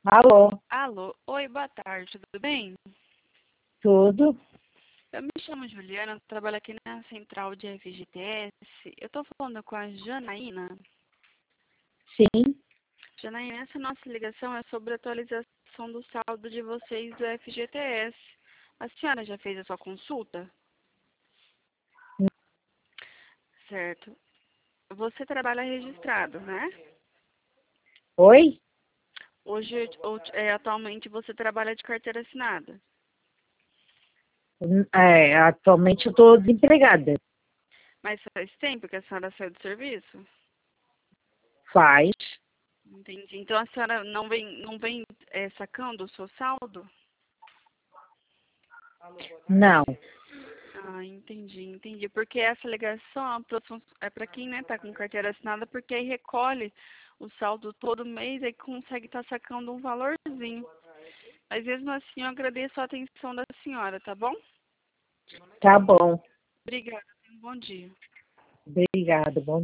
Alô, Alô, oi, boa tarde, tudo bem? tudo? Eu me chamo Juliana, trabalho aqui na central de FGTS. Eu tô falando com a Janaína. Sim, Janaína, essa nossa ligação é sobre a atualização do saldo de vocês do FGTS. A senhora já fez a sua consulta? Certo. Você trabalha registrado, né? oi? Hoje, atualmente, você trabalha de carteira assinada. Atualmente eu estou desempregada. Mas faz tempo que a senhora saiu do serviço? Faz? Entendi. Então a senhora não vem sacando o seu saldo? Não. Ah, entendi. Porque essa ligação é para quem, né, tá com carteira assinada, porque aí recolhe o saldo todo mês e consegue estar sacando um valorzinho. Mas mesmo assim eu agradeço a atenção da senhora, tá bom? Tá bom. Obrigada, tenha um bom dia. Obrigada. Bom